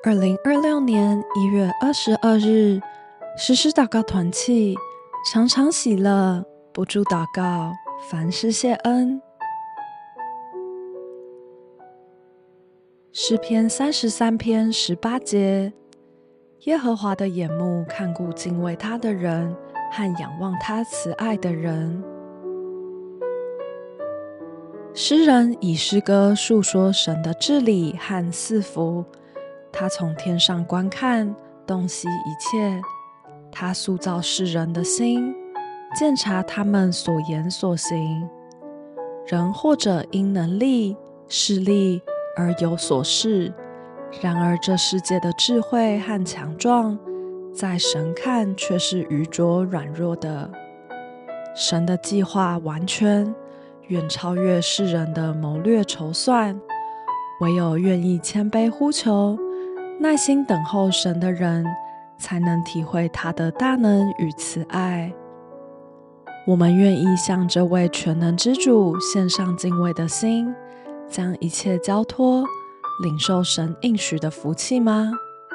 2026年1月22日，实施祷告团契，常常喜乐，不住祷告，凡事谢恩。诗篇33篇18节，耶和华的眼目看顾敬畏他的人和仰望他慈爱的人。诗人以诗歌述说神的治理和赐福，他从天上观看，洞悉一切。他塑造世人的心，鉴察他们所言所行。人或者因能力、势力而有所恃，然而这世界的智慧和强壮，在神看却是愚拙软弱的。神的计划完全，远超越世人的谋略筹算，唯有愿意谦卑呼求，耐心等候神的人，才能体会他的大能与慈爱。我们愿意向这位全能之主献上敬畏的心，将一切交托，领受神应许的福气吗？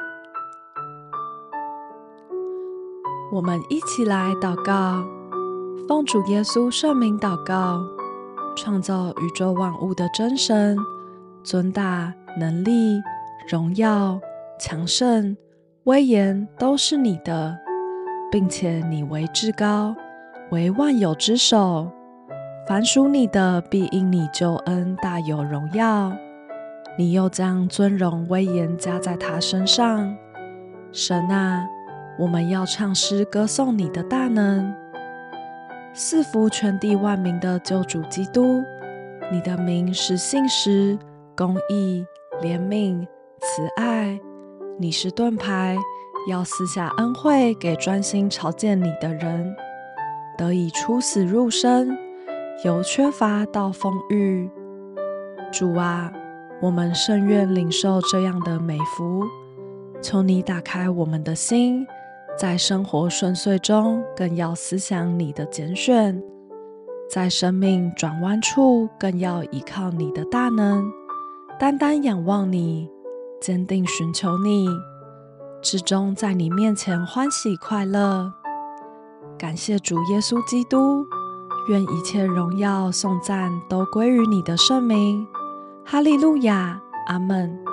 我们一起来祷告，奉主耶稣圣名祷告。创造宇宙万物的真神，尊大、能力、荣耀、强盛、威严都是你的，并且你为至高，为万有之首。凡属你的，必因你救恩大有荣耀。你又将尊荣威严加在他身上。神啊，我们要唱诗歌颂你的大能。赐福全地万民的救主基督，你的名是信实、公义、怜悯、慈爱。你是盾牌，要赐下恩惠给专心朝见你的人，得以出死入生，由缺乏到丰裕。主啊，我们甚愿领受这样的美福，求你打开我们的心，在生活顺遂中更要思想你的拣选，在生命转弯处更要依靠你的大能，单单仰望你，坚定寻求你，至终在你面前欢喜快乐。感谢主耶稣基督，愿一切荣耀颂赞都归于你的圣名。哈利路亚，阿们。